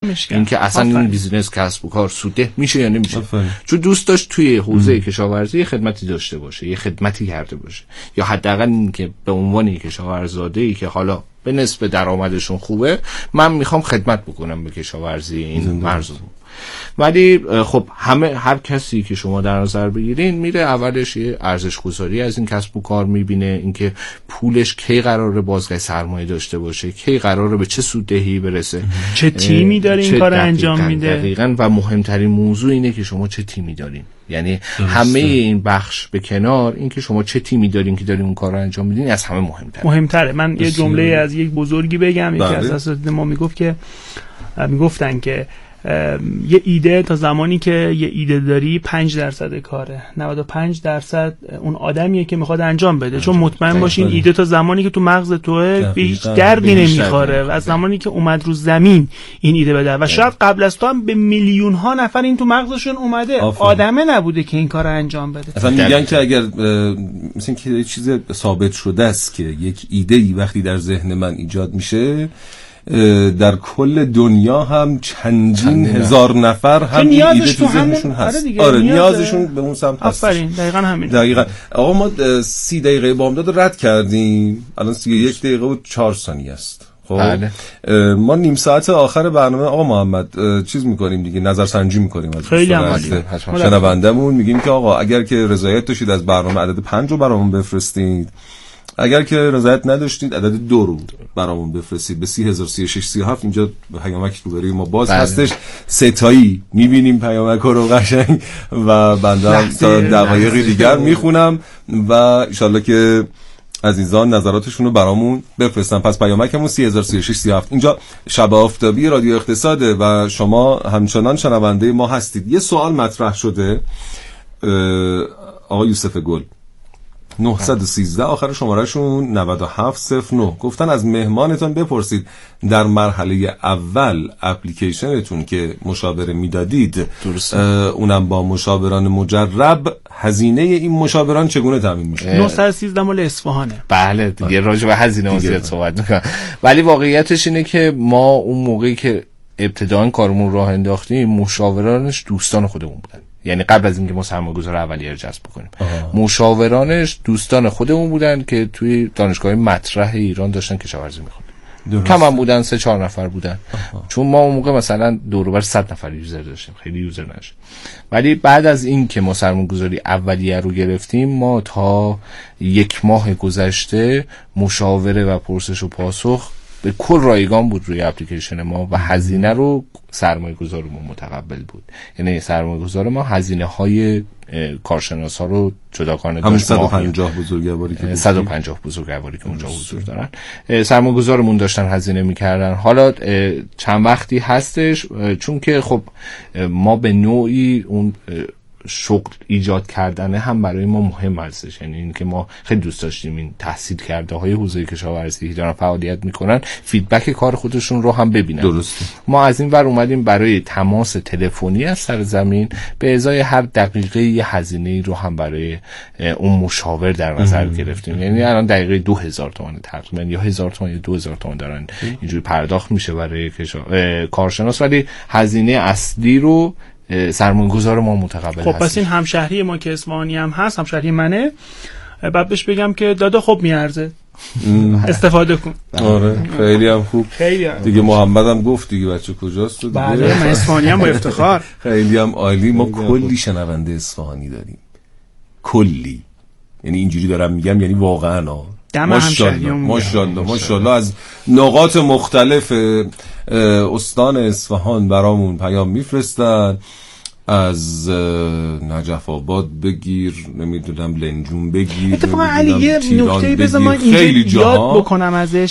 اینکه اصلا این بیزینس کسب و کار سودده میشه یا نمیشه. چون دوست داشت توی حوزه کشاورزی خدمتی داشته باشه، یه خدمتی کرده باشه، یا حداقل اینکه به عنوان کشاورزاده‌ای که حالا به نسبت درآمدشون خوبه، من میخوام خدمت بکنم به کشاورزی این مرز. ولی خب هر کسی که شما در نظر بگیرین میره اولش یه ارزش گذاری از این کسب و کار میبینه، اینکه پولش کی قراره بازگشت سرمایه داشته باشه، کی قراره به چه سوددهی برسه، چه تیمی داره این کار انجام میده. دقیقاً. و مهمترین موضوع اینه که شما چه تیمی دارین. یعنی همه این بخش به کنار، این که شما چه تیمی دارین که دارین اون کار رو انجام میدین از همه مهمتره. من یه جمله از یک بزرگی بگم. یکی از اساتید ما میگفتن که یه ایده تا زمانی که یه ایده داری 5% کاره، 95% اون آدمیه که میخواد انجام بده. چون مطمئن باشین ایده تا زمانی که تو مغز توه به هیچ دردی نمیخوره و از زمانی که اومد رو زمین این ایده بده و شاید قبل از تو هم به میلیون ها نفر این تو مغزشون اومده، آدمه نبوده که این کارو انجام بده. اصلا میگن که اگر مثلا که یه چیز ثابت شده است که یک ایده‌ای وقتی در ذهن من ایجاد میشه، در کل دنیا هم چندین هزار نفر هم این ایده تو ذهنشون هست. آره نیازشون به اون سمت هست. آفرین، دقیقاً همین. دقیقاً. آقا ما 30 دقیقه بامداد رد کردیم، الان 31 دقیقه و 4 ثانیه است. خب ما نیم ساعت آخر برنامه آقا محمد چیز میکنیم دیگه، نظرسنجی میکنیم از شنوندمون. میگیم که آقا اگر که رضایت داشتید از برنامه عدد 5 رو برامون بفرستید، اگر که رضایت نداشتید عدد 2 رو برامون بفرستید به 3003637. اینجا پیامک رو برای ما باز هستش، سه تایی میبینیم پیامک رو قشنگ و بنده هم تا دقایقی دیگر میخونم و انشالله که عزیزان نظراتشون رو برامون بفرستن. پس پیامکمون 3003637. اینجا شب آفتابی رادیو اقتصاده و شما همچنان شنونده ما هستید. یه سوال مطرح شده آقا یوسف گل 913 آخر شمارهشون 9709 گفتن از مهمانتون بپرسید در مرحله اول اپلیکیشنتون که مشاوره میدادید، اونم با مشاوران مجرب، هزینه این مشاوران چگونه تامین میشه؟ 913 مال اصفهانه. بله دیگه راجع به هزینه زیاد صحبت میکنم، ولی واقعیتش اینه که ما اون موقعی که ابتداً کارمون راه انداختیم مشاورانش دوستان خودمون بودن. یعنی قبل از اینکه ما سرمایه‌گذار اولیه رو جذب بکنیم مشاورانش دوستان خودمون بودن که توی دانشگاه مطرح ایران داشتن کشاورزی می‌خوندن. کم هم بودن، 3-4 نفر بودن. چون ما اون موقع مثلا دور و بر 100 نفر یوزر داشتیم، خیلی یوزر نشد. ولی بعد از این که ما سرمایه‌گذاری اولیه رو گرفتیم، ما تا 1 ماه گذشته مشاوره و پرسش و پاسخ به کل رایگان بود روی اپلیکیشن ما و هزینه رو سرمایه‌گذارمون متقبل بود. یعنی سرمایه‌گذار ما هزینه‌های کارشناسا رو جداگانه همون 150 بزرگواری که 150 بزرگواری که اونجا حضور دارن سرمایه‌گذارمون داشتن هزینه می‌کردن. حالا چند وقتی هستش چون که خب ما به نوعی اون شغل ایجاد کردن هم برای ما مهم هستش. یعنی اینکه ما خیلی دوست داشتیم این تحصیل کرده های حوزه کشاورزی که دارن فعالیت میکنن فیدبک کار خودشون رو هم ببینن. درسته. ما از این ور اومدیم برای تماس تلفنی از سر زمین به ازای هر دقیقه یه هزینه‌ای رو هم برای اون مشاور در نظر گرفتیم. یعنی الان دقیقه 2000 تومان تقریبا یا 1000 تومان یا 2000 تومان دارن اینجوری پرداخت میشه برای کارشناس، ولی هزینه اصلی رو سرمایه‌گذار ما متقبل هست. خب پس این همشهری ما که اصفهانی هم هست، همشهری منه، بعد بهش بگم که دادا خب میارزه استفاده کن. آره خیلی هم خوب. خیلی دیگه محمد هم گفت دیگه بچه کجاست دیگه. بله من اصفهانی هم با افتخار. خیلی هم عالی. ما کلی شنونده اصفهانی داریم، کلی. یعنی اینجوری دارم میگم، یعنی واقعا ماشاءالله از نقاط مختلف استان اصفهان برامون پیام میفرستن، از نجف آباد بگیر، نمیدونم لنجون بگیر. اتفاقا علی یه نکته بذار من اینجا یاد بکنم ازش.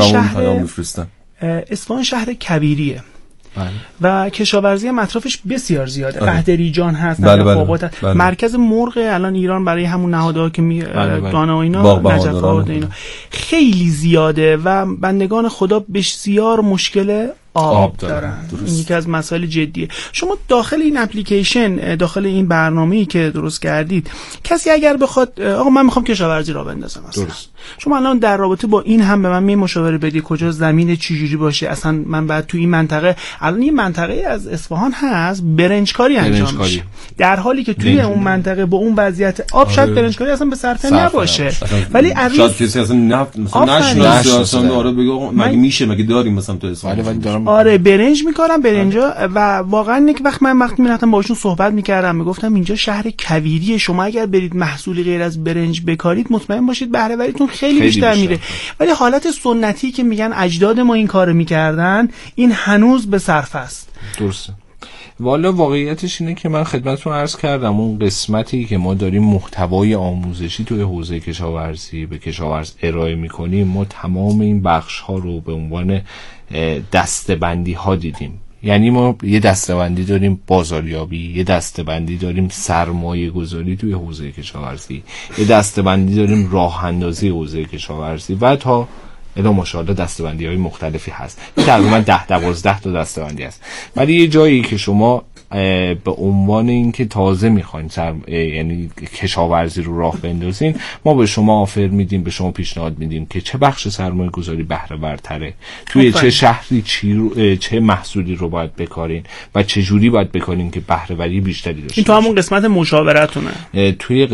اصفهان شهر کبیریه و کشاورزی هم اطرافش بسیار زیاده. قهدریجان هست، نجف مرکز مرغ الان ایران برای همون نهادها که دانه و اینا، نجف آباد اینا خیلی زیاده و بندگان خدا بسیار مشکل آب دارن. این یکی از مسائل جدیه. شما داخل این اپلیکیشن، داخل این برنامه‌ای که درست کردید، کسی اگر بخواد آقا من میخوام کشاورزی را بندازم مثلا، شما الان در رابطه با این هم به من می مشاوره بدی کجا زمین چجوری باشه، اصلا من بعد تو این منطقه، الان این منطقه از اصفهان هست برنجکاری انجام میشه، در حالی که توی اون منطقه با اون وضعیت آب شاید برنجکاری اصلا به صرفه نباشه، ولی شاید کسی اصلا نشناسه اصلا. آره بگو مگه میشه، مگه داریم مثلا تو اصفهان؟ آره برنج میکارم برنجا، و واقعا یک وقت من وقتی میرفتم باشون صحبت میکردم میگفتم اینجا شهر کویریه، شما اگر برید محصولی غیر از برنج بکارید مطمئن باشید بهره وریتون خیلی بیشتر میره. ولی حالت سنتی که میگن اجداد ما این کارو میکردن این هنوز به صرفه است. درسته. والا واقعیتش اینه که من خدمتتون عرض کردم اون قسمتی که ما داریم محتوای آموزشی توی حوزه کشاورزی به کشاورز ارائه میکنیم، ما تمام این بخش ها رو به عنوان دسته‌بندی ها دیدیم. یعنی ما یه دسته‌بندی داریم بازاریابی، یه دسته‌بندی داریم سرمایه گذاری توی حوزه کشاورزی، یه دسته‌بندی داریم راه اندازی حوزه کشاورزی و تا الی ماشاءالله دسته‌بندی‌های مختلفی هست. تقریبا 10-12 تا دسته‌بندی هست. ولی یه جایی که شما به عنوان اینکه تازه میخواین یعنی کشاورزی رو راه بندازین، ما به شما آفر میدیم، به شما پیشنهاد میدیم که چه بخش سرمایه گذاری بهره ورتره، توی چه شهری چه محصولی رو باید بکارین و چه جوری باید بکارین که بهره وری بیشتری داشته این تو همون قسمت مشاورتونه. توی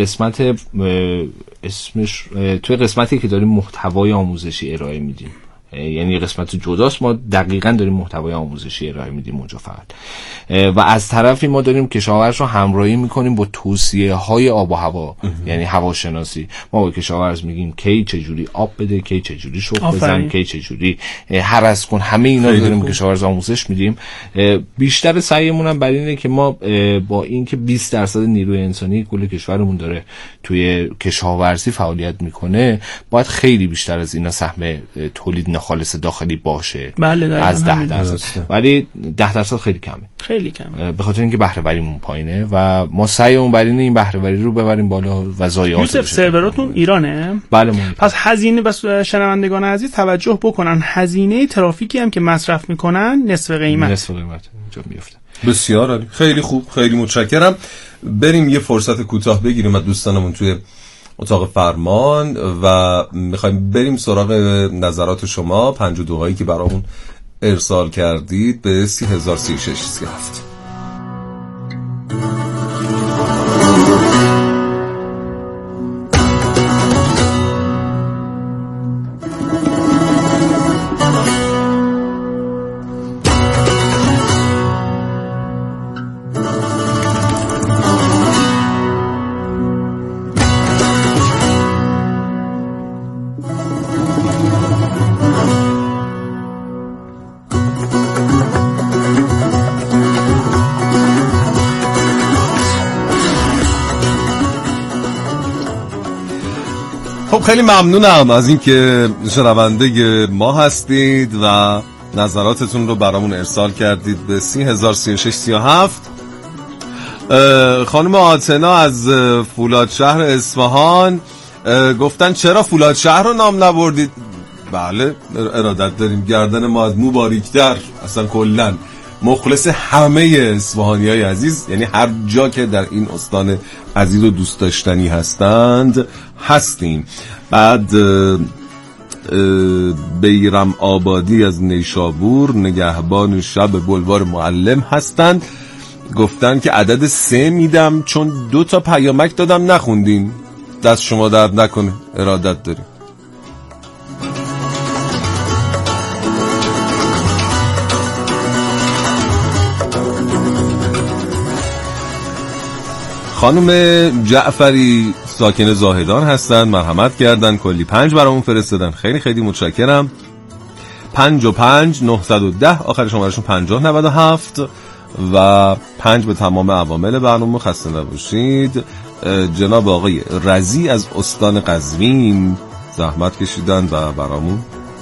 قسمتی که داریم محتوای آموزشی ارائه میدیم، یعنی قسمت جداست، ما دقیقاً داریم محتوای آموزشی ارائه میدیم اونجا فقط. و از طرفی ما داریم کشاورز رو همراهی میکنیم با توصیه های آب و هوا، یعنی هواشناسی. ما با کشاورز میگیم کی چجوری آب بده، کی چجوری شخم بزن، کی چجوری هرس کن، همه اینا رو داریم کشاورز آموزش میدیم. بیشتر سعیمون هم بر اینه که ما با اینکه 20% نیروی انسانی کل کشورمون داره توی کشاورزی فعالیت میکنه، باید خیلی بیشتر از اینا سهم تولید خالص داخلی باشه. بله از 10%، ولی 10% خیلی کمه، خیلی کمه، به خاطر اینکه بهره وریمون پایینه و ما سعیمون بر اینه این بهره وری رو ببریم بالا و ضایعات. یوسف سروراتون ایرانه؟ بله. پس هزینه، بس شنوندگان عزیز توجه بکنن، هزینه ترافیکی هم که مصرف میکنن نصف قیمت اینجا میفته. بسیار عالی، خیلی خوب، خیلی متشکرم. بریم یه فرصت کوتاه بگیریم از دوستانمون توی اتاق فرمان و میخوایم بریم سراغ نظرات شما 52 هایی که برامون ارسال کردید به 30,036 خیلی ممنونم از اینکه شنونده ما هستید و نظراتتون رو برامون ارسال کردید به 30,036 خانم آتنا از فولادشهر اصفهان گفتن چرا فولادشهر رو نام نبردید؟ بله، ارادت داریم، گردن ما از مو باریک‌تر، اصلا کلن مخلص همه اصفهانیای عزیز، یعنی هر جا که در این استان عزیز و دوست داشتنی هستند هستیم. بعد بیرم آبادی از نیشابور نگهبان شب بلوار معلم هستند، گفتن که عدد 3 میدم چون 2 تا پیامک دادم نخوندین. دست شما درد نکنه، ارادت داریم. خانم جعفری ساکن زاهدان هستن، مرحمت کردن، کلی 5 برامون فرستادن، خیلی خیلی متشکرم. 55 910 آخر شمارهشون 5097 و 5 به تمام عوامل برنامه. خسته نباشید. جناب آقای رضی از استان قزوین زحمت کشیدن و برامون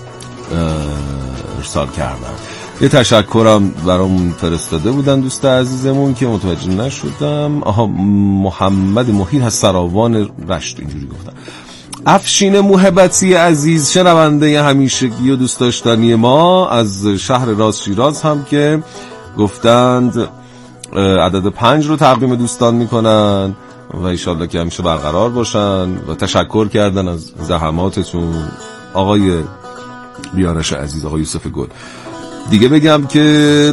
ارسال کردن. یه تشکرم برامون فرستاده بودن دوست عزیزمون که متوجه نشدم. محمد محید از سراوان رشت اینجوری گفتن. افشین محبتی عزیز شنونده همیشگی و دوست داشتنی ما از شهر راست شیراز هم که گفتند عدد 5 رو تقدیم دوستان میکنن و انشالله که همیشه برقرار باشن و تشکر کردن از زحماتتون آقای بیارش عزیز، آقای یوسف گل. دیگه بگم که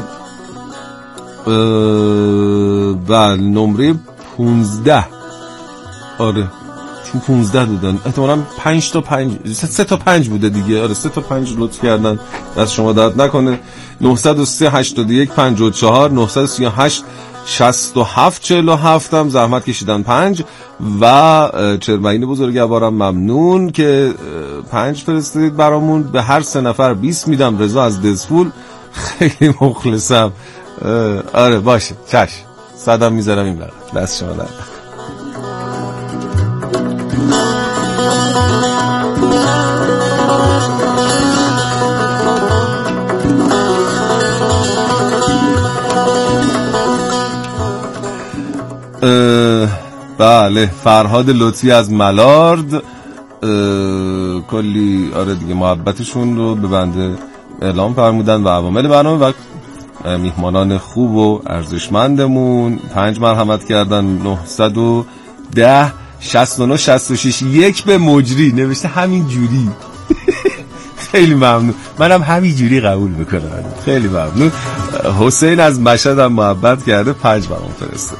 بله نمره 15 آره چون 15 بودن احتمالاً 5 تا 5 3 تا 5 بوده دیگه. آره 3 تا 5 لطف کردن، دست شما درد نکنه. 903 81 54 938 67 47 هم زحمت کشیدن 5 و چرمعین بزرگوارم ممنون که 5 فرستادید برامون. به هر 3 نفر 20 میدم. رضا از دزفول خیلی مخلصم. آره باشه چشم، صدم میذارم این بقیه. دست شما درد. بله فرهاد لطفی از ملارد کلی آره دیگه محبتشون رو به بنده اعلام فرمودن و عوامل برنامه و میهمانان خوب و ارزشمندمون 5 مرحمت کردن. 910 69 66 1 به مجری نوشته همین جوری. خیلی ممنون، منم همین جوری قبول میکنم. خیلی ممنون. حسین از مشهد هم محبت کرده 5 برام فرستاده.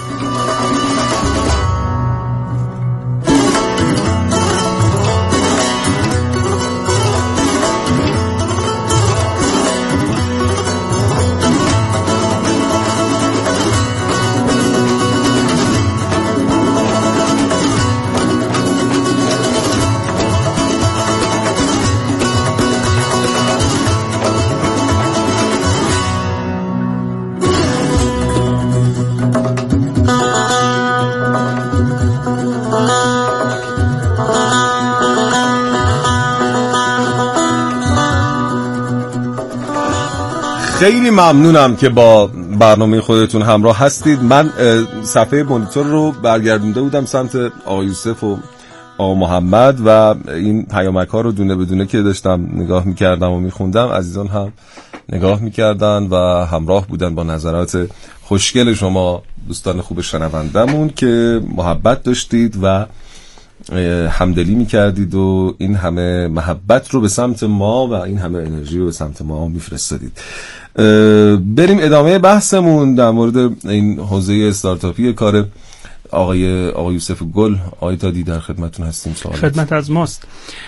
خیلی ممنونم که با برنامه خودتون همراه هستید. من صفحه مانیتور رو برگردونده بودم سمت آقای یوسف و آقا محمد و این پیامک ها رو دونه بدونه که داشتم نگاه میکردم و میخوندم. عزیزان هم نگاه میکردن و همراه بودن با نظرات خوشگل شما دوستان خوب شنوندمون که محبت داشتید و همدلی میکردید و این همه محبت رو به سمت ما و این همه انرژی رو به سمت ما میفرستادید. بریم ادامه بحثمون در مورد این حوزه استارتاپی کار آقای یوسف گل. آقای تادی در خدمتتون هستیم. سوال خدمت از ماست.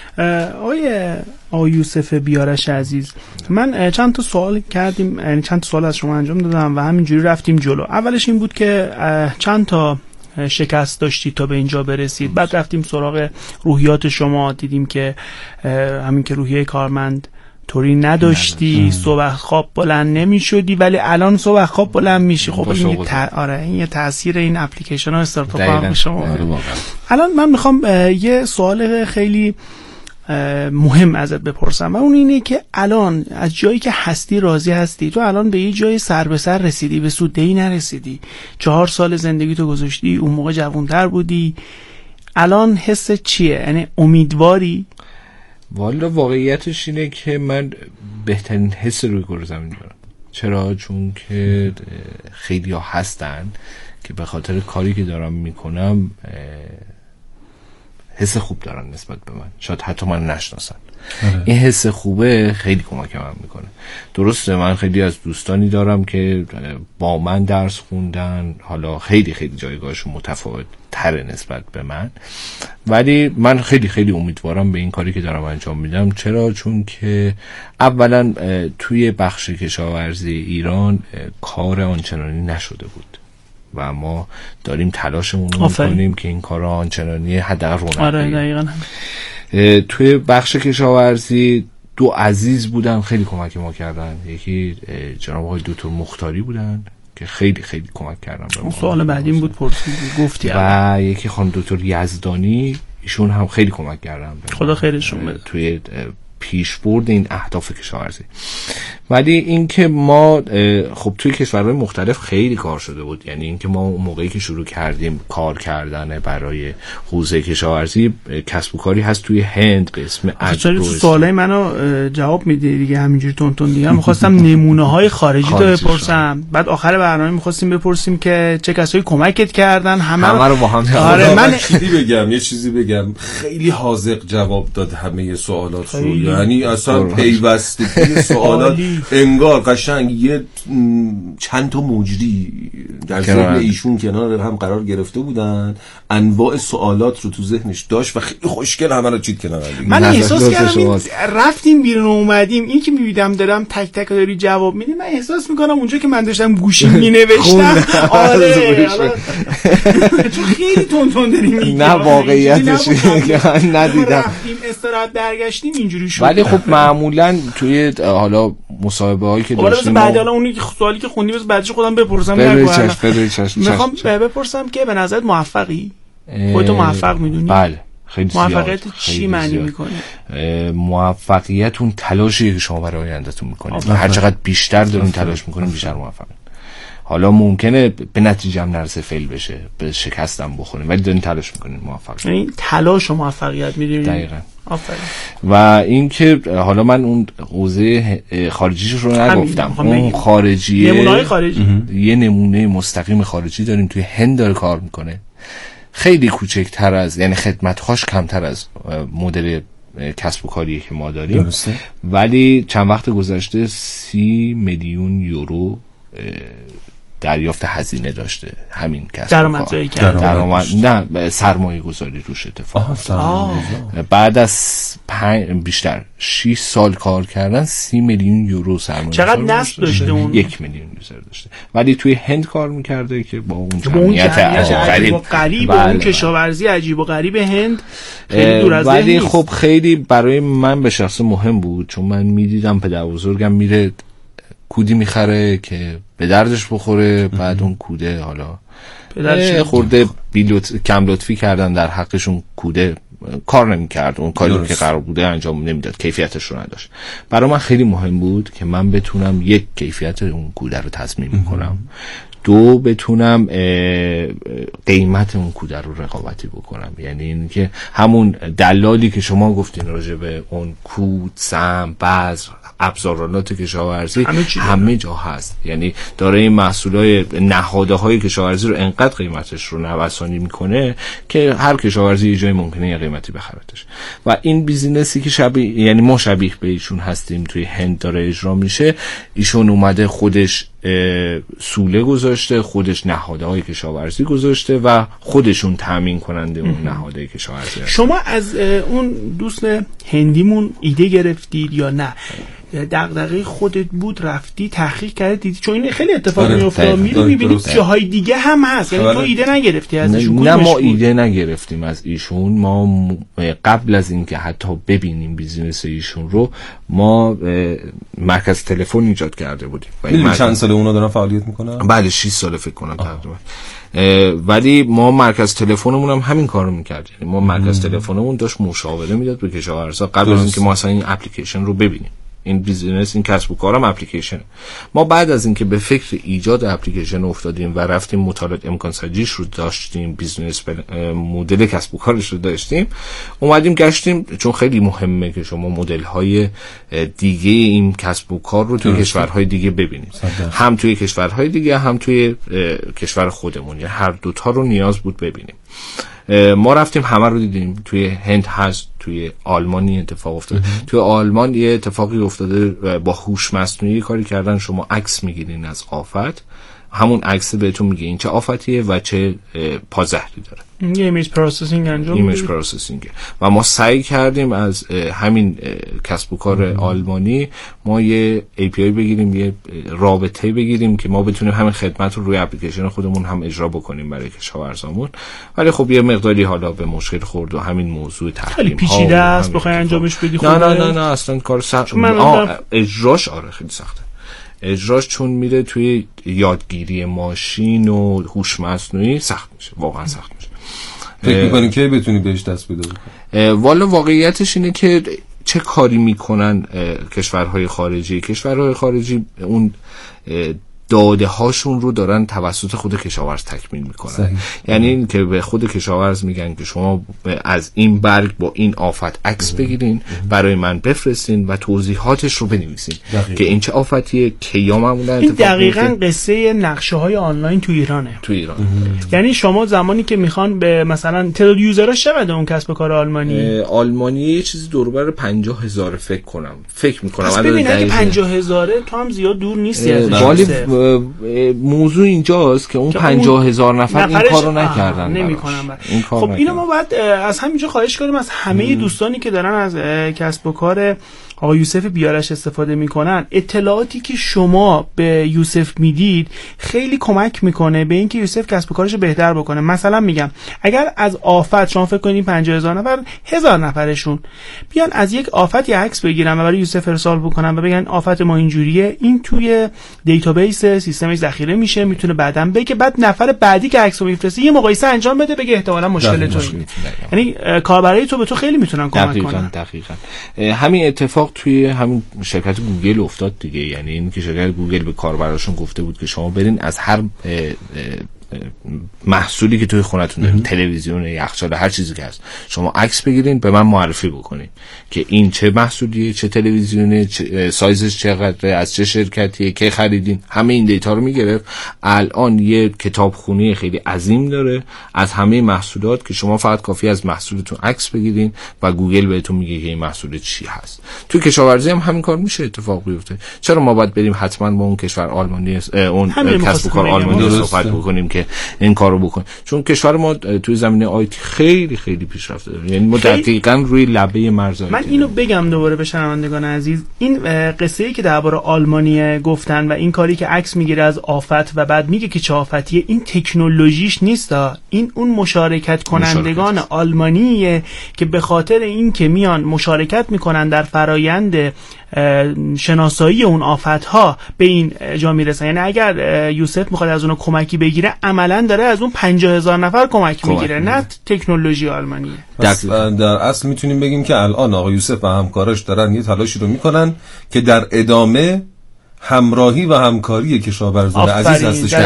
آقای یوسف بیارش عزیز، من چند تا سوال کردیم، یعنی چند تا سوال از شما انجام دادم و همینجوری رفتیم جلو. اولش این بود که چند تا شکست داشتی تا به اینجا برسید، بعد رفتیم سراغ روحیات شما، دیدیم که همین که روحیه کارمند طوری نداشتی، صبح خواب بلند نمی شدی ولی الان صبح خواب بلند میشی. خب این یه تاثیر این اپلیکیشن ها استارتاپ ها شما. الان من میخوام یه سوال خیلی مهم ازت بپرسم و اون اینه که الان از جایی که هستی راضی هستی؟ تو الان به یه جای سر به سر رسیدی، به سوددهی نرسیدی. 4 سال زندگی تو گذاشتی، اون موقع جوان‌تر بودی. الان حس چیه؟ یعنی امیدواری؟ والا واقعیتش اینه که من بهترین حس روی کره زمین دارم. چرا؟ چون که خیلی ها هستن که به خاطر کاری که دارم میکنم حس خوب دارن نسبت به من، شاید حتی من نشناسن. این حس خوبه خیلی کمک من میکنه. درسته من خیلی از دوستانی دارم که با من درس خوندن، حالا خیلی خیلی جایگاهشون متفاوت تره نسبت به من، ولی من خیلی خیلی امیدوارم به این کاری که دارم انجام میدم. چرا؟ چون که اولا توی بخش کشاورزی ایران کار آنچنانی نشده بود و ما داریم تلاشمون رو میکنیم که این کار آنچنانی حداقل رونق بگیره. آره دقیقاً. توی بخش کشاورزی 2 عزیز بودن خیلی کمک ما کردن. یکی جناب آقای دکتر مختاری بودن که خیلی خیلی کمک کردن به ما. سوال بعدیم بود گفتی. و یکی خانم دکتر یزدانی، ایشون هم خیلی کمک کردن به ما. خدا خیرشون بده توی پیشبرد این اهداف کشاورزی. ولی اینکه ما خب توی کشورهای مختلف خیلی کار شده بود. یعنی اینکه ما اون موقعی که شروع کردیم کار کردن برای حوزه کشاورزی، کسب و کاری هست توی هند به اسم اگرو. سوالای منو جواب میدی دیگه همینجوری تون دیگه. من می‌خواستم نمونه‌های خارجی رو بپرسم، بعد آخر برنامه می‌خواستیم بپرسیم که چه کسایی کمکت کردن. همه رو با هم. آره من یه چیزی بگم خیلی حاذق جواب داد همه سوالات رو. یعنی اصلا پیوستگی سوالات انگار قشنگ یه چند تا مجری در ذهن ایشون کنار هم قرار گرفته بودن، انواع سوالات رو تو ذهنش داشت و خیلی خوشگل همه رو چیت کنار. من احساس کردم رفتیم بیرون اومدیم، این که می‌بینم دارم تک تک داری جواب میدی، من احساس میکنم اونجا که من داشتم گوشی مینوشتم آره چون خیلی تون داری میگی. نه واقعیتش ندیدم. رفتیم استراحت برگشتیم اینجوری شد. ولی خب معمولا توی حالا مصاحبه هایی که داشتیم بعد حالا اون سوالی که خوندی بس بعدش خودم بپرسم. میخوام بپرسم که به نظرت موفقی؟ خودتو موفق میدونی؟ بله خیلی زیاد. موفقیت چی معنی میکنه؟ موفقیت اون تلاشی که شما برای آیندهتون میکنید. هر چقدر بیشتر دارین تلاش میکنین بیشتر موفقین. حالا ممکنه به نتیجه هم نرسه، فیل بشه، به شکستم بخوریم، ولی دارین تلاش میکنین موفق. یعنی تلاش و موفقیت میدونید. دقیقاً. آفرین. و اینکه حالا من اون حوزه خارجیش رو نگفتم. اون خارجیه، نمونه‌های خارجی. یه نمونه مستقیم خارجی داریم توی هند داره کار میکنه. خیلی کوچکتر از، یعنی خدمت‌هاش کمتر از مدل کسب و کاری که ما داریم. درسته. ولی چند وقت گذشته 30 میلیون یورو دریافت هزینه داشته همین کسب و کار. درآمد نه سرمایه گذاری روش اتفاق بعد از بیشتر 6 سال کار کردن 30 میلیون یورو سرمایه. چقدر نصب داشته اون؟ 1 میلیون یوزر داشته، ولی توی هند کار میکرده که با اون جمعیت عجیب و غریب و اون کشاورزی عجیب و غریب هند خیلی دور از ولی خب خیلی برای من به شخص مهم بود، چون من میدیدم پدر بزرگم میره کودی میخره که به دردش بخوره، بعد اون کوده حالا خورده کم لطفی کردن در حقشون، کوده کار نمیکرد، اون کاری که قرار بوده انجام نمیداد، کیفیتش رو نداشت. برای من خیلی مهم بود که من بتونم یک کیفیت اون کوده رو تضمین کنم، دو بتونم قیمت اون کوده رو رقابتی بکنم. یعنی اینکه همون دلالی که شما گفتین راجع به اون کود، سم، بذر، ابزارالات کشاورزی همه جا هست. یعنی داره این محصولای نهاده های کشاورزی رو انقدر قیمتش رو نوسانی میکنه که هر کشاورزی یه جای ممکنه یه قیمتی بخرتش. و این بیزینسی که شبیه، یعنی ما شبیه به ایشون هستیم، توی هند داره اجرا میشه. ایشون اومده خودش سوله گذاشته، خودش نهاده های کشاورزی گذاشته و خودشون تامین کننده اون نهاده کشاورزی. شما از اون دوست هندیمون ایده گرفتید یا نه؟ دغدغه خودت بود رفتی تحقیق کردی دیدی؟ چون این خیلی اتفاق میفته، میبینید جاهای دیگه هم هست. یعنی تو ایده نگرفتی از ایشون؟ نه ما ایده نگرفتیم از ایشون. ما قبل از اینکه حتی ببینیم بیزینس ایشون رو، ما مرکز تلفن ایجاد کرده بودیم. چند سال اونا دارن فعالیت میکنن؟ بله 6 سال فکر کنم تقریبا. ولی ما مرکز تلفنمون هم همین کارو می‌کرد. یعنی ما مرکز تلفنمون داشت مشاوره میداد به کشاورزا قبل از اینکه ما اصلا این اپلیکیشن رو ببینیم. این بیزینس، این کسب و کارم اپلیکیشن. ما بعد از اینکه به فکر ایجاد اپلیکیشن افتادیم و رفتیم مطالعه امکان سنجیش رو داشتیم، بیزینس مدل کسب و کارش رو داشتیم، اومدیم گشتیم، چون خیلی مهمه که شما مدل های دیگه این کسب و کار رو توی کشورهای دیگه ببینید. هم توی کشورهای دیگه هم توی کشور خودمون، یعنی هر دوتا رو نیاز بود ببینیم. ما رفتیم همه رو دیدیم. توی هند هست، توی آلمانی اتفاق افتاده. توی آلمان یه اتفاقی افتاده، با هوش مصنوعی کاری کردن. شما عکس میگیرین از آفت، همون عکس بهتون میگه این چه آفتیه و چه پازهری داره. یه ایمیج پروسسینگ انجام ایمیج پروسسینگ. و ما سعی کردیم از همین کسب و کار آلمانی ما یه API بگیریم، یه رابطه بگیریم که ما بتونیم همین خدمت رو روی اپلیکیشن خودمون هم اجرا بکنیم برای کشاورزامون. ولی خب یه مقداری حالا به مشکل خورد و همین موضوع تحریم خیلی پیچیده است بخوای انجامش بدی. نه اصلا کار سخت. اجراش خیلی سخته. اجراش چون میره توی یادگیری ماشین و هوش مصنوعی سخت میشه، واقعا سخت میشه. فکر می‌کنی که بتونی بهش دست پیدا بکنی؟ والا واقعیتش اینه که چه کاری میکنن کشورهای خارجی اون داده هاشون رو دارن توسط خود کشاورز تکمیل میکنن. یعنی این که به خود کشاورز میگن که شما از این برگ با این آفت عکس بگیرین برای من بفرستین و توضیحاتش رو بنویسین که این چه آفتیه، کیا معمولا این دقیقاً قصه نقشه های آنلاین تو ایران. یعنی شما زمانی که میخوان به مثلا تعداد یوزرها چقدر اون کسب و کار آلمانی یه چیزی دور بر 50,000 فکر میکنم. پس ببین اگه 50,000 تو هم زیاد دور نیستی ازش. موضوع اینجاست که اون 50,000 نفر این کارو نکردن، نمی‌کنن. خب اینو ما باید از همینجا خواهش کنیم از همه دوستانی که دارن از کسب و کار آقا یوسف بیارش استفاده میکنن، اطلاعاتی که شما به یوسف میدید خیلی کمک میکنه به اینکه یوسف کسب و کارش بهتر بکنه. مثلا میگم اگر از آفت شما فکر کنید 50,000 نفر 1000 نفرشون بیان از یک آفت یه عکس بگیرن و برای یوسف ارسال بکنن و بگن آفت ما اینجوریه، این توی دیتابیس سیستمش ذخیره میشه، میتونه بعداً بگه بعد نفر بعدی که عکسو میفرسته یه مقایسه انجام بده بگه احتمالاً مشکل تو اینه. یعنی کاربرای تو به تو خیلی میتونن کمک کنن. دقیقاً همین اتفاق توی همین شرکت گوگل افتاد دیگه. یعنی این که شرکت گوگل به کاربراشون گفته بود که شما برین از هر محصولی که توی خونتون دارین، تلویزیون، یخچال، هر چیزی که هست، شما عکس بگیرین به من معرفی بکنین که این چه محصولیه، چه تلویزیونه، سایزش چقدره، از چه شرکتیه، که خریدین. همه این دیتا رو میگرفت. الان یه کتابخونی خیلی عظیم داره از همه محصولات که شما فقط کافی از محصولتون عکس بگیرین و گوگل بهتون میگه که این محصول چی هست. توی کشاورزی هم همین کار میشه اتفاق بیفته. چرا ما باید بریم حتما با اون کشور آلمانی، اون کسب و کار آلمانی صحبت بکنیم که این کارو بکنیم؟ چون کشور ما توی زمینه آیتی خیلی خیلی پیشرفته داره. یعنی ما دقیقاً روی لبه مرز. من اینو بگم دوباره به شنوندگان عزیز، این قصه‌ای که درباره آلمانی گفتن و این کاری که عکس میگیره از آفت و بعد میگه که چه آفتیه، این تکنولوژیش نیست، این اون مشارکت کنندگان آلمانیه که به خاطر این که میان مشارکت میکنن در فرایند شناسایی اون آفت‌ها به این جا میرسن. یعنی اگر یوسف میخواد از اونو کمکی بگیره، عملاً داره از اون 50,000 نفر کمک میگیره، نه تکنولوژی آلمانیه. در اصل میتونیم بگیم که الان آقا یوسف و همکاراش دارن یه تلاشی رو میکنن که در ادامه همراهی و همکاری کشاورزان عزیز هستش.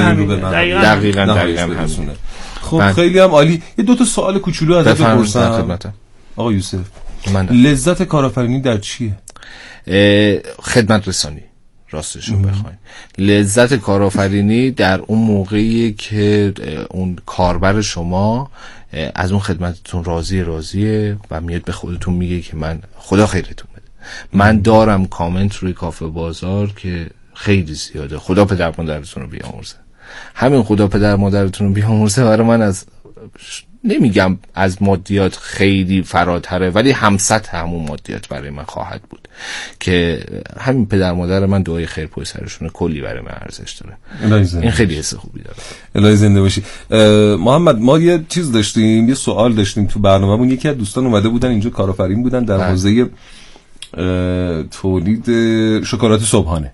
دقیقاً. خب خیلی هم عالی. یه دو تا سوال کوچولو ازت بپرسم آقا یوسف. لذت کارآفرینی در چیه؟ خدمت رسانی. راستشو بخواین، لذت کارآفرینی در اون موقعی که اون کاربر شما از اون خدمتتون راضیه و میاد به خودتون میگه که من خدا خیرتون بده. من دارم کامنت روی کافه بازار که خیلی زیاده، خدا پدر مادرتون رو بیامرزه. همین خدا پدر مادرتون رو بیامرزه برای من از نمیگم از مادیات خیلی فراتره، ولی همسط همون مادیات برای من خواهد بود که همین پدر مادر من دعای خیر پشت سرشونه کلی برای من ارزش داره. این خیلی حس خوبی داره. الهی زنده باشی. محمد، ما یه چیز داشتیم، یه سوال داشتیم تو برنامه‌مون. یکی از دوستان اومده بودن اینجا کارآفرین بودن در حوزه تولید شکلات صبحانه،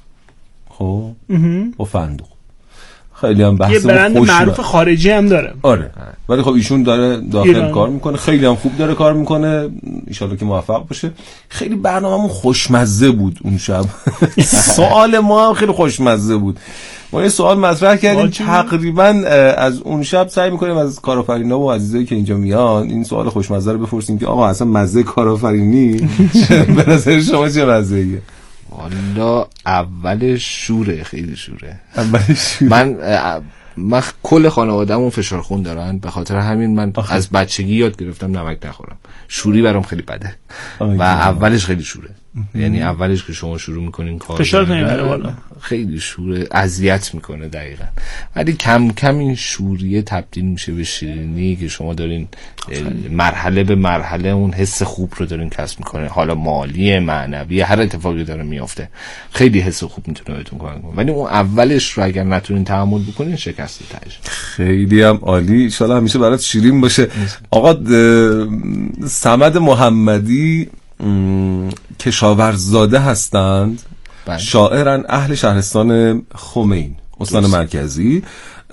خب و فندق. خیلی هم بحث یه برند معروف خارجی هم داره. آره، ولی خب ایشون داره داخل کار میکنه، خیلی هم خوب داره کار میکنه، ان شاءالله که موفق باشه. خیلی برنامه‌مون خوشمزه بود اون شب. سوال ما هم خیلی خوشمزه بود. ما یه سوال مطرح کردیم تقریبا از اون شب سعی میکنیم از کارآفرینا و عزیزایی که اینجا میان این سوال خوشمزه رو بپرسیم که آقا اصلا مزه کارآفرینی به نظر شما چه مزه‌ایه؟ والا اولش شوره، خیلی شوره. من کل خانواده‌مون فشار خون دارن، به خاطر همین من از بچگی یاد گرفتم نمک نخورم. شوری برام خیلی بده و اولش خیلی شوره. یعنی اولش که شما شروع میکنین کار فشار نمیاره بالا، خیلی شوره، اذیت میکنه دقیقاً. ولی کم کم این شوریه تبدیل میشه به شیرینی که شما دارین مرحله به مرحله اون حس خوب رو دارین کسب میکنه، حالا مالی، معنوی، هر اتفاقی داره میافته خیلی حس خوب میتونه بهتون کمک کنه. ولی اون اولش رو اگر نتونین تحمل بکنین شکست تهش. خیلی هم عالی، ان شاءالله همیشه برات شیرین باشه. آقا صمد محمدی کشاورززاده هستند، شاعرن، اهل شهرستان خمین، استان مرکزی.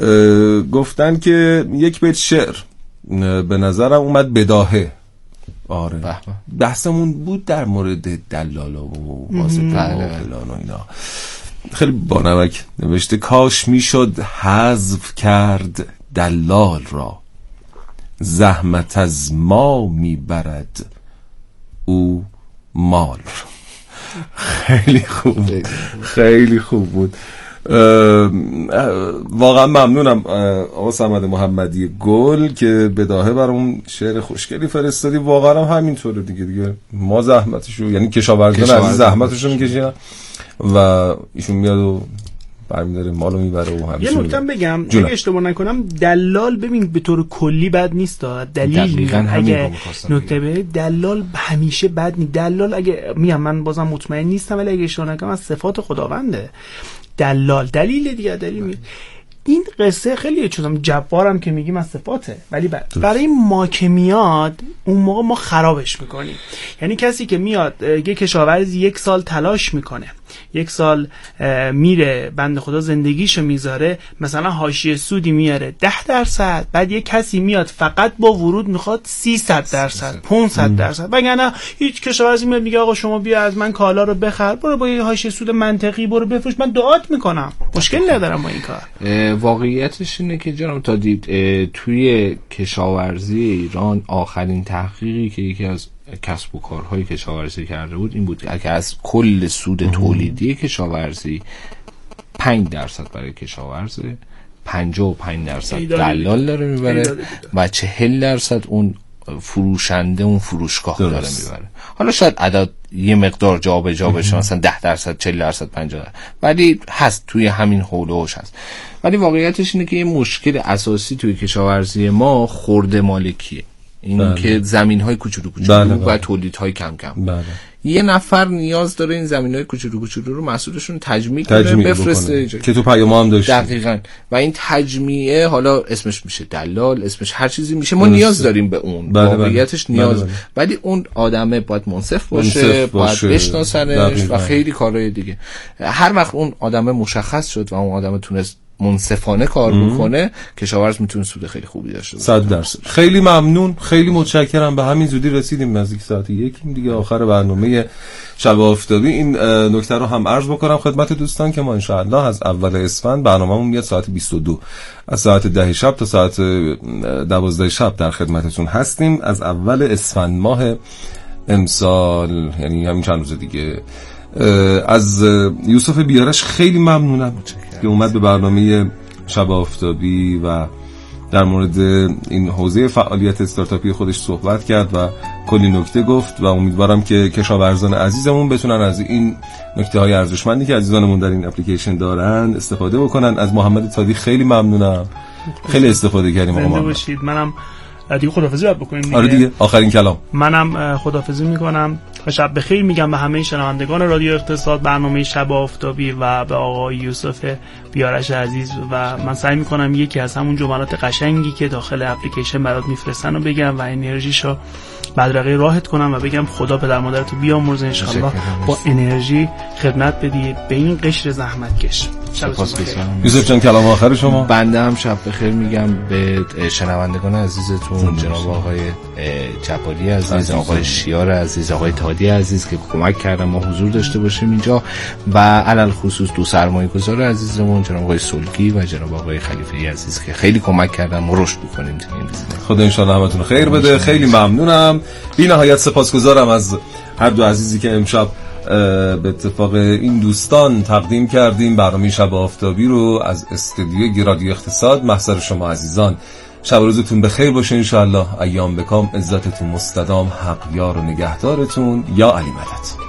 گفتن که یک بیت شعر به نظرم اومد بداهه. آره بحثمون بود در مورد دلالا و واسطه و فلان و اینا. خیلی بانمک نوشته کاش میشد حذف کرد دلال را، زحمت از ما میبرد او مال. خیلی خوب، خیلی خوب بود. واقعا ممنونم آقا صمد محمدی گل که بداهه برامون شعر خوشگلی فرستادی. واقعا هم همینطوره دیگه ما زحمتشو، یعنی کشاورزان عزیز زحمتشو میکشن و ایشون میاد و برمی‌داره مالو میبره و یه نکته بگم اگه اشتباه نکنم دلال ببین به طور کلی بد نیست، دلیل اگه نکته به دلال همیشه بد نیست. دلال اگه من بازم مطمئن نیستم ولی اگه اشتباه نکنم از صفات خداونده دلال. دلیل دیگه دلیل این قصه خیلی چون جبارم که میگیم از صفاته، ولی برای ما که میاد اون موقع ما خرابش میکنیم. یعنی کسی که میاد یه کشاورزی 1 سال تلاش میکنه، 1 سال میره بنده خدا زندگیشو میذاره، مثلا حاشیه سودی میاره 10%، بعد یه کسی میاد فقط با ورود میخواد 300%، 500%. وگرنه هیچ کشاورزی میاد میگه آقا شما بیا از من کالا رو بخر، برو با یه حاشیه سود منطقی برو بفروش، من دعات میکنم، مشکل ندارم با این کار. واقعیتش اینه که جناب تا دید توی کشاورزی ایران آخرین تحقیقی که یکی از کسب و کارهای کشاورزی کرده بود این بود که از کل سود تولیدی کشاورزی 5% برای کشاورزه، 55% دلال داره میبره و 40% اون فروشنده اون فروشگاه داره میبره. حالا شاید عدد یه مقدار جابجا بشه، مثلا 10%، 40%، 50%، ولی هست توی همین حول و حوش هست. ولی واقعیتش اینه که یه مشکل اساسی توی کشاورزی ما خرده مالکیه، این که زمین‌های کوچولو و تولیدهای کم کم. یه نفر نیاز داره این زمین‌های کوچولو رو محصولشون تجمیع کنه بفرسته که تو پیام هم داشت. دقیقاً. و این تجمیعه حالا اسمش میشه دلال، اسمش هر چیزی میشه، ما نیاز داریم به اون. واقعیتش نیاز ولی اون آدمه باید منصف باشه، باید بشناسنش و خیلی کارهای دیگه. هر وقت اون آدمه مشخص شد و اون آدمه تونست منصفانه کار بکنه، کشاورز میتونه سود خیلی خوبی داشته باشه. 100%. خیلی ممنون، خیلی متشکرم. به همین زودی رسیدیم نزدیک ساعت 1 دیگه آخر برنامه شب آفتابی. این نکته رو هم عرض بکنم خدمت دوستان که ما ان شاء الله از اول اسفند برنامه‌مون میاد ساعت 22 از ساعت 10 شب تا ساعت 12 شب در خدمتتون هستیم از اول اسفند ماه امسال، یعنی همین چند روز دیگه. از یوسف بیارش خیلی ممنونم که اومد به برنامه شب آفتابی و در مورد این حوزه فعالیت استارتاپی خودش صحبت کرد و کلی نکته گفت و امیدوارم که کشاورزان عزیزمون بتونن از این نکته های ارزشمندی که عزیزانمون در این اپلیکیشن دارن استفاده بکنن. از محمد تادی خیلی ممنونم، خیلی استفاده کردیم. زنده باشید. منم دیگه خداحافظی باید بکنیم دیگه. آره دیگه آخرین کلام. منم خداحافظی میکنم، شب بخیر میگم به همه شنوندگان رادیو اقتصاد برنامه شب آفتابی و به آقای یوسف بیارش عزیز. و من سعی میکنم یکی از همون جملات قشنگی که داخل اپلیکیشن برات میفرستن رو بگم و انرژیشو بدرقه راحت کنم و بگم خدا پدر مادرتو بیامرزه ان شاءالله با انرژی خدمت بدی به این قشر زحمتکش. یوسف جان کلام آخر شما. بنده هم شب بخیر میگم به شنوندگان عزیزتون، جناب آقای جباری عزیز، آقای شیار عزیز، آقای تادی عزیز که کمک کردن ما حضور داشته باشیم اینجا و علل خصوص دو سرمایه‌گذار عزیزمون جناب آقای سلکی و جناب آقای خلیفه‌ای عزیز که خیلی کمک کردن ما رشد بکنیم تو این بیزنس. خدا ان شاءالله همتون خیر بده. خیلی ممنونم. بی نهایت سپاسگزارم از هر دو عزیزی که امشب به اتفاق این دوستان تقدیم کردیم برنامه شب آفتابی رو از استودیوی رادیو اقتصاد. محضر شما عزیزان شب روزتون بخیر باشه ان شاء الله. ایام بکام، عزتتون مستدام، حق یار و نگهدارتون. یا علی مدد.